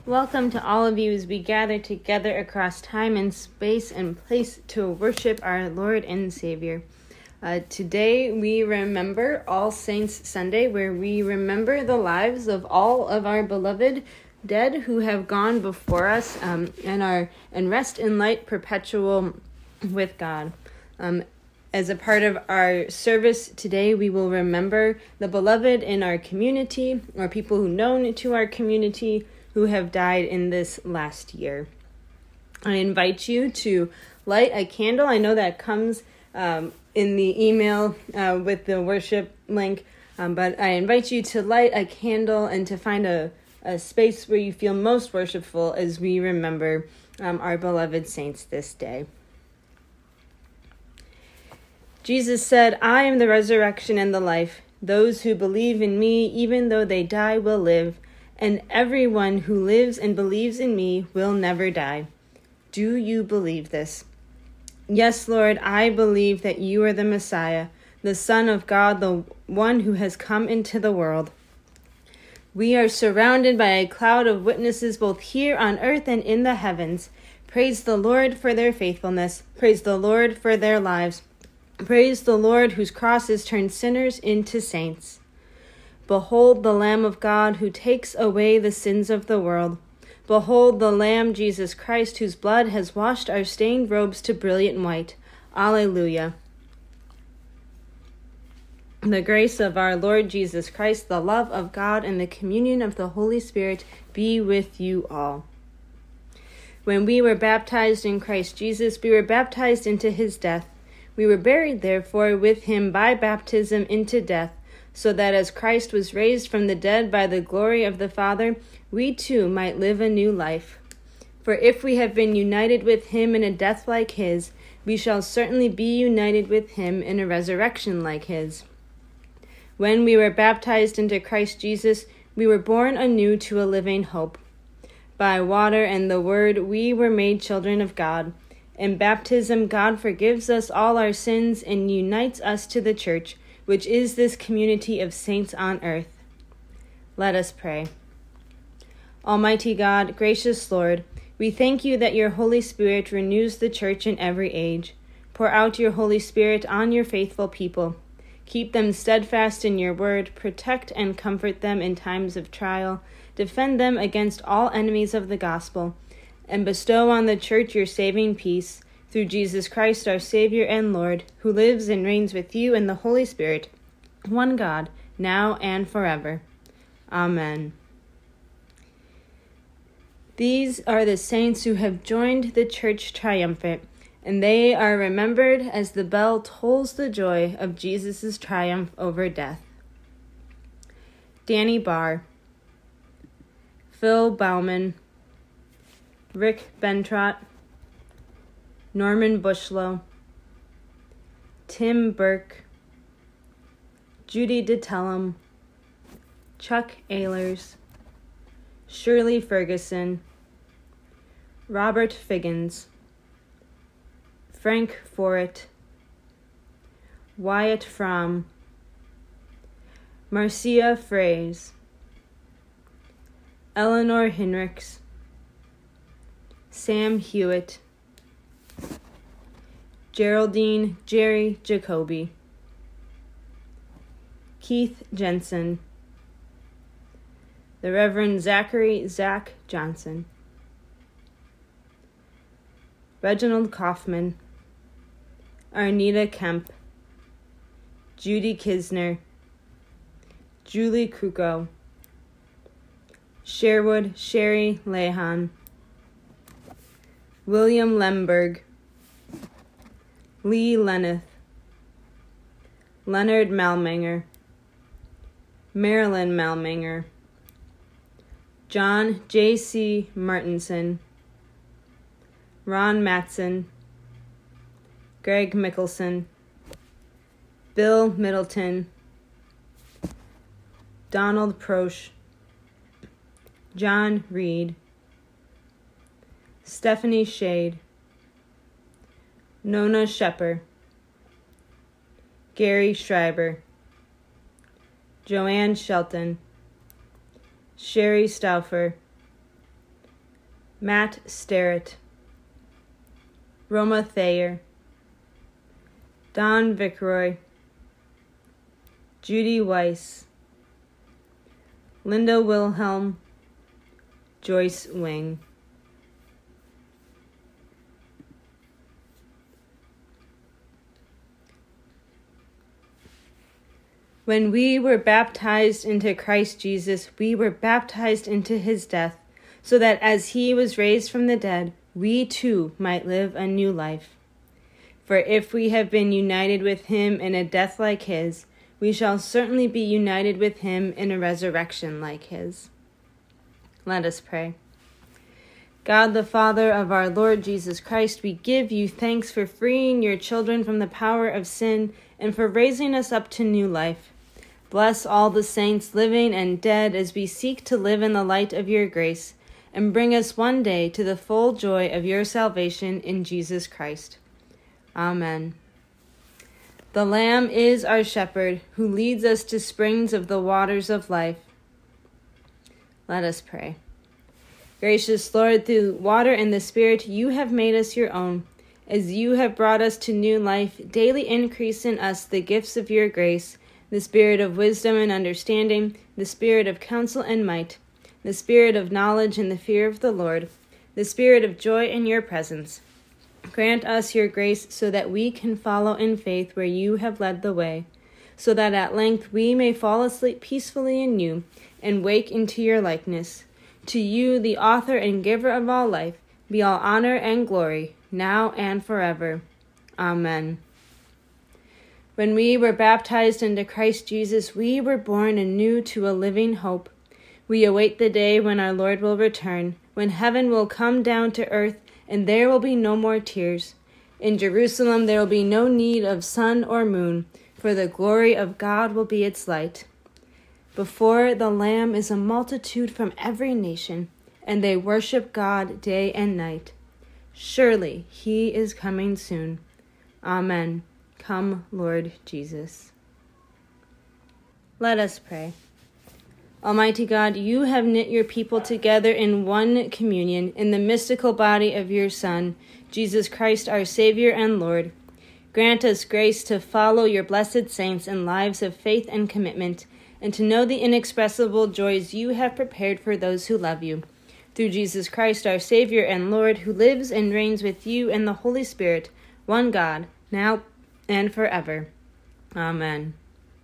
Welcome to all of you as we gather together across time and space and place to worship our Lord and Savior. Today we remember All Saints Sunday, where we remember the lives of all of our beloved dead who have gone before us and rest in light perpetual with God. As a part of our service today, we will remember the beloved in our community, or people who known to our community, who have died in this last year. I invite you to light a candle. I know that comes in the email with the worship link, but I invite you to light a candle and to find a space where you feel most worshipful as we remember our beloved saints this day. Jesus said, "I am the resurrection and the life. Those who believe in me, even though they die, will live. And everyone who lives and believes in me will never die." Do you believe this? Yes, Lord, I believe that you are the Messiah, the Son of God, the one who has come into the world. We are surrounded by a cloud of witnesses both here on earth and in the heavens. Praise the Lord for their faithfulness. Praise the Lord for their lives. Praise the Lord whose cross has turned sinners into saints. Behold the Lamb of God who takes away the sins of the world. Behold the Lamb, Jesus Christ, whose blood has washed our stained robes to brilliant white. Alleluia. The grace of our Lord Jesus Christ, the love of God, and the communion of the Holy Spirit be with you all. When we were baptized in Christ Jesus, we were baptized into his death. We were buried, therefore, with him by baptism into death, so that as Christ was raised from the dead by the glory of the Father, we too might live a new life. For if we have been united with him in a death like his, we shall certainly be united with him in a resurrection like his. When we were baptized into Christ Jesus, we were born anew to a living hope. By water and the word we were made children of God. In baptism, God forgives us all our sins and unites us to the church, which is this community of saints on earth. Let us pray. Almighty God, gracious Lord, we thank you that your Holy Spirit renews the church in every age. Pour out your Holy Spirit on your faithful people. Keep them steadfast in your word, protect and comfort them in times of trial, defend them against all enemies of the gospel, and bestow on the church your saving peace, through Jesus Christ, our Savior and Lord, who lives and reigns with you in the Holy Spirit, one God, now and forever. Amen. These are the saints who have joined the church triumphant, and they are remembered as the bell tolls the joy of Jesus' triumph over death. Danny Barr, Phil Bauman, Rick Bentrott, Norman Bushlow, Tim Burke, Judy DeTellum, Chuck Ehlers, Shirley Ferguson, Robert Figgins, Frank Forrett, Wyatt Fromm, Marcia Fraze, Eleanor Hinrichs, Sam Hewitt, Geraldine Jerry Jacoby, Keith Jensen, the Reverend Zachary Zach Johnson, Reginald Kaufman, Arnita Kemp, Judy Kisner, Julie Kruko, Sherwood Sherry Lehan, William Lemberg, Lee Lenneth, Leonard Malmanger, Marilyn Malmanger, John J.C. Martinson, Ron Matson, Greg Mickelson, Bill Middleton, Donald Prosch, John Reed, Stephanie Shade, Nona Shepper, Gary Schreiber, Joanne Shelton, Sherry Stauffer, Matt Starrett, Roma Thayer, Don Vickroy, Judy Weiss, Linda Wilhelm, Joyce Wing. When we were baptized into Christ Jesus, we were baptized into his death, so that as he was raised from the dead, we too might live a new life. For if we have been united with him in a death like his, we shall certainly be united with him in a resurrection like his. Let us pray. God, the Father of our Lord Jesus Christ, we give you thanks for freeing your children from the power of sin and for raising us up to new life. Bless all the saints living and dead as we seek to live in the light of your grace, and bring us one day to the full joy of your salvation in Jesus Christ. Amen. The Lamb is our shepherd, who leads us to springs of the waters of life. Let us pray. Gracious Lord, through water and the Spirit, you have made us your own. As you have brought us to new life, daily increase in us the gifts of your grace, the spirit of wisdom and understanding, the spirit of counsel and might, the spirit of knowledge and the fear of the Lord, the spirit of joy in your presence. Grant us your grace so that we can follow in faith where you have led the way, so that at length we may fall asleep peacefully in you and wake into your likeness. To you, the author and giver of all life, be all honor and glory, now and forever. Amen. When we were baptized into Christ Jesus, we were born anew to a living hope. We await the day when our Lord will return, when heaven will come down to earth, and there will be no more tears. In Jerusalem there will be no need of sun or moon, for the glory of God will be its light. Before the Lamb is a multitude from every nation, and they worship God day and night. Surely he is coming soon. Amen. Come, Lord Jesus. Let us pray. Almighty God, you have knit your people together in one communion in the mystical body of your Son, Jesus Christ, our Savior and Lord. Grant us grace to follow your blessed saints in lives of faith and commitment, and to know the inexpressible joys you have prepared for those who love you. Through Jesus Christ, our Savior and Lord, who lives and reigns with you and the Holy Spirit, one God, now and forever. Amen.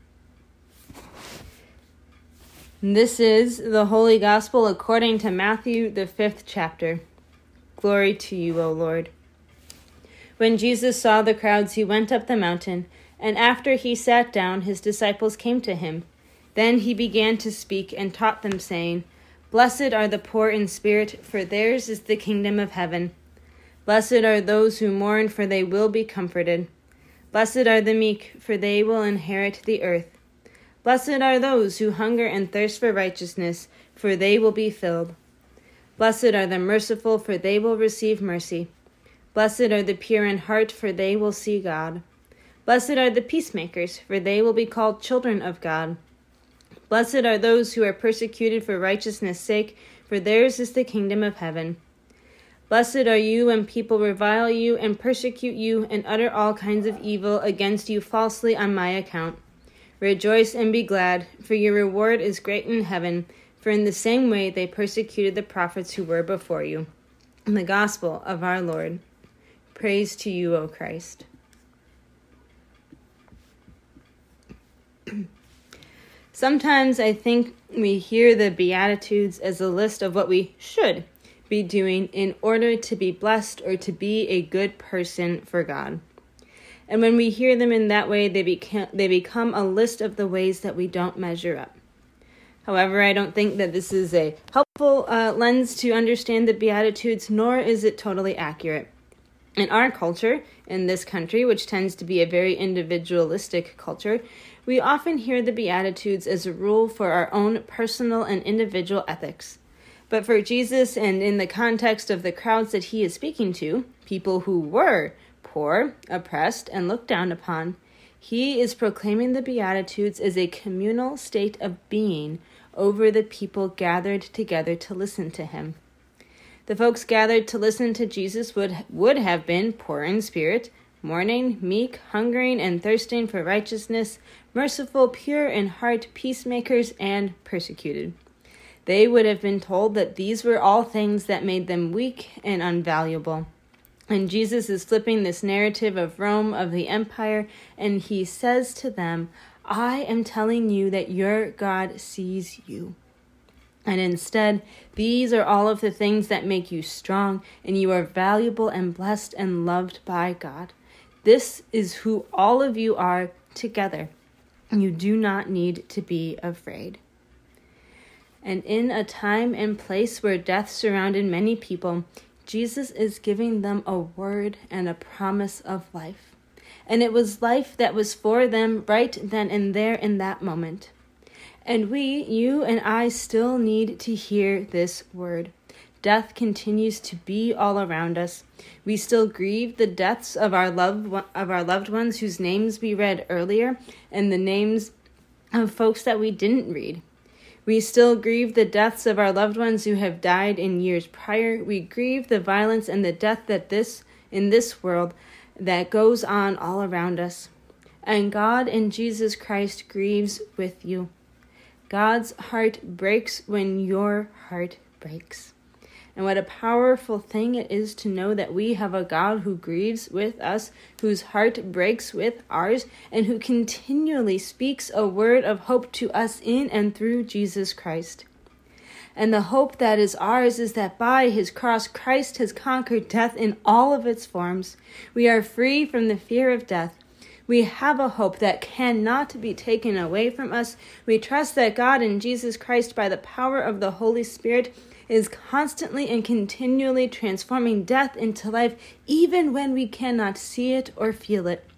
This is the Holy Gospel according to Matthew, the 5th chapter. Glory to you, O Lord. When Jesus saw the crowds, he went up the mountain, and after he sat down, his disciples came to him. Then he began to speak and taught them, saying, Blessed are the poor in spirit, for theirs is the kingdom of heaven. Blessed are those who mourn, for they will be comforted. Blessed are the meek, for they will inherit the earth. Blessed are those who hunger and thirst for righteousness, for they will be filled. Blessed are the merciful, for they will receive mercy. Blessed are the pure in heart, for they will see God. Blessed are the peacemakers, for they will be called children of God. Blessed are those who are persecuted for righteousness' sake, for theirs is the kingdom of heaven. Blessed are you when people revile you and persecute you and utter all kinds of evil against you falsely on my account. Rejoice and be glad, for your reward is great in heaven, for in the same way they persecuted the prophets who were before you. In the gospel of our Lord. Praise to you, O Christ. Sometimes I think we hear the Beatitudes as a list of what we should be doing in order to be blessed or to be a good person for God. And when we hear them in that way, they become a list of the ways that we don't measure up. However, I don't think that this is a helpful lens to understand the Beatitudes, nor is it totally accurate. In our culture, in this country, which tends to be a very individualistic culture, we often hear the Beatitudes as a rule for our own personal and individual ethics. But for Jesus, and in the context of the crowds that he is speaking to, people who were poor, oppressed, and looked down upon, he is proclaiming the Beatitudes as a communal state of being over the people gathered together to listen to him. The folks gathered to listen to Jesus would have been poor in spirit, mourning, meek, hungering and thirsting for righteousness, merciful, pure in heart, peacemakers, and persecuted. They would have been told that these were all things that made them weak and unvaluable. And Jesus is flipping this narrative of Rome, of the empire, and he says to them, I am telling you that your God sees you. And instead, these are all of the things that make you strong, and you are valuable and blessed and loved by God. This is who all of you are together. You do not need to be afraid. And in a time and place where death surrounded many people, Jesus is giving them a word and a promise of life. And it was life that was for them right then and there in that moment. And you and I still need to hear this word. Death continues to be all around us. We still grieve the deaths of our loved ones whose names we read earlier, and the names of folks that we didn't read. We still grieve the deaths of our loved ones who have died in years prior. We grieve the violence and the death in this world that goes on all around us. And God in Jesus Christ grieves with you. God's heart breaks when your heart breaks. And what a powerful thing it is to know that we have a God who grieves with us, whose heart breaks with ours, and who continually speaks a word of hope to us in and through Jesus Christ. And the hope that is ours is that by his cross, Christ has conquered death in all of its forms. We are free from the fear of death. We have a hope that cannot be taken away from us. We trust that God in Jesus Christ, by the power of the Holy Spirit, is constantly and continually transforming death into life, even when we cannot see it or feel it.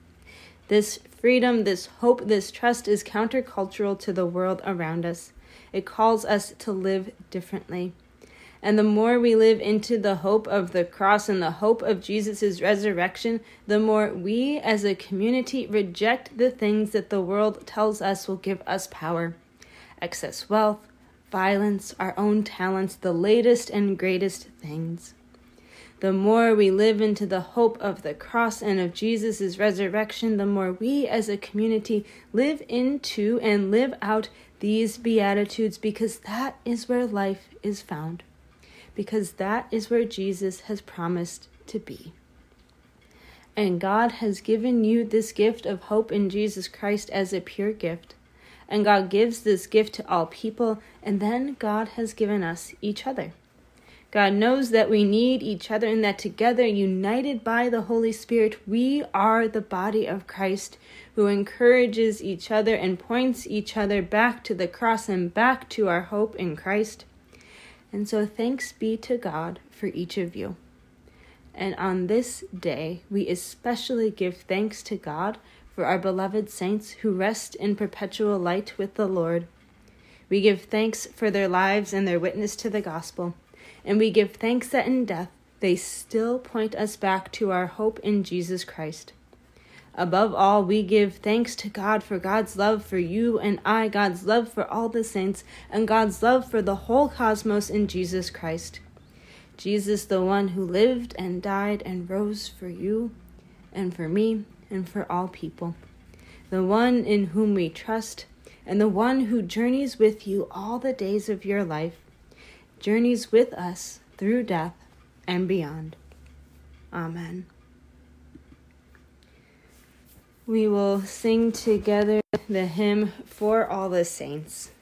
This freedom, this hope, this trust is countercultural to the world around us. It calls us to live differently. And the more we live into the hope of the cross and the hope of Jesus' resurrection, the more we as a community reject the things that the world tells us will give us power. Excess wealth, violence, our own talents, the latest and greatest things. The more we live into the hope of the cross and of Jesus' resurrection, the more we as a community live into and live out these Beatitudes, because that is where life is found. Because that is where Jesus has promised to be. And God has given you this gift of hope in Jesus Christ as a pure gift. And God gives this gift to all people, and then God has given us each other. God knows that we need each other and that together, united by the Holy Spirit, we are the body of Christ, who encourages each other and points each other back to the cross and back to our hope in Christ. And so thanks be to God for each of you. And on this day, we especially give thanks to God for our beloved saints who rest in perpetual light with the Lord. We give thanks for their lives and their witness to the gospel. And we give thanks that in death, they still point us back to our hope in Jesus Christ. Above all, we give thanks to God for God's love for you and I, God's love for all the saints, and God's love for the whole cosmos in Jesus Christ. Jesus, the one who lived and died and rose for you and for me and for all people. The one in whom we trust, and the one who journeys with you all the days of your life, journeys with us through death and beyond. Amen. We will sing together the hymn For All the Saints.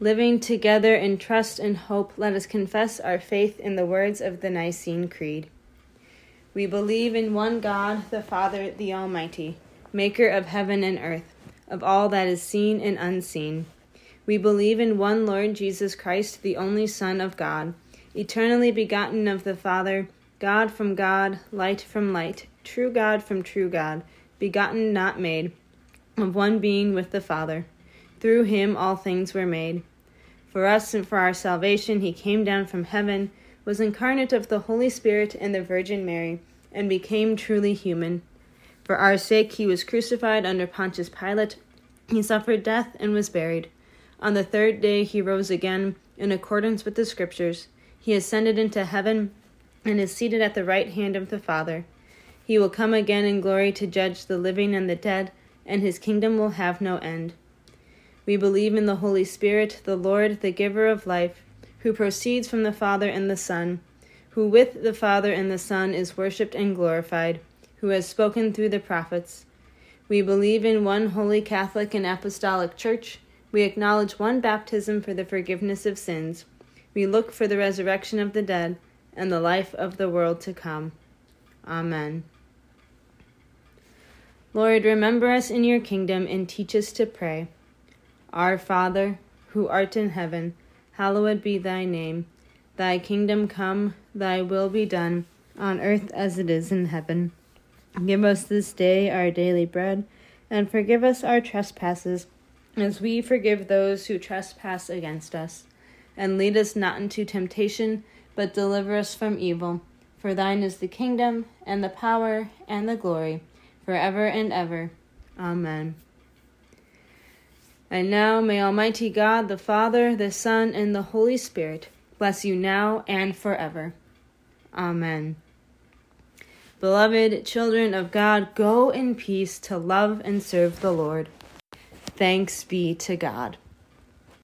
Living together in trust and hope, let us confess our faith in the words of the Nicene Creed. We believe in one God, the Father, the Almighty, maker of heaven and earth, of all that is seen and unseen. We believe in one Lord Jesus Christ, the only Son of God, eternally begotten of the Father, God from God, light from light, true God from true God, begotten, not made, of one being with the Father. Through him all things were made. For us and for our salvation he came down from heaven, was incarnate of the Holy Spirit and the Virgin Mary, and became truly human. For our sake he was crucified under Pontius Pilate. He suffered death and was buried. On the third day he rose again, in accordance with the Scriptures. He ascended into heaven and is seated at the right hand of the Father. He will come again in glory to judge the living and the dead, and his kingdom will have no end. We believe in the Holy Spirit, the Lord, the giver of life, who proceeds from the Father and the Son, who with the Father and the Son is worshipped and glorified, who has spoken through the prophets. We believe in one holy Catholic and Apostolic Church. We acknowledge one baptism for the forgiveness of sins. We look for the resurrection of the dead and the life of the world to come. Amen. Lord, remember us in your kingdom and teach us to pray. Our Father, who art in heaven, hallowed be thy name. Thy kingdom come, thy will be done, on earth as it is in heaven. Give us this day our daily bread, and forgive us our trespasses, as we forgive those who trespass against us. And lead us not into temptation, but deliver us from evil. For thine is the kingdom, and the power, and the glory, forever and ever. Amen. And now may Almighty God, the Father, the Son, and the Holy Spirit bless you now and forever. Amen. Beloved children of God, go in peace to love and serve the Lord. Thanks be to God.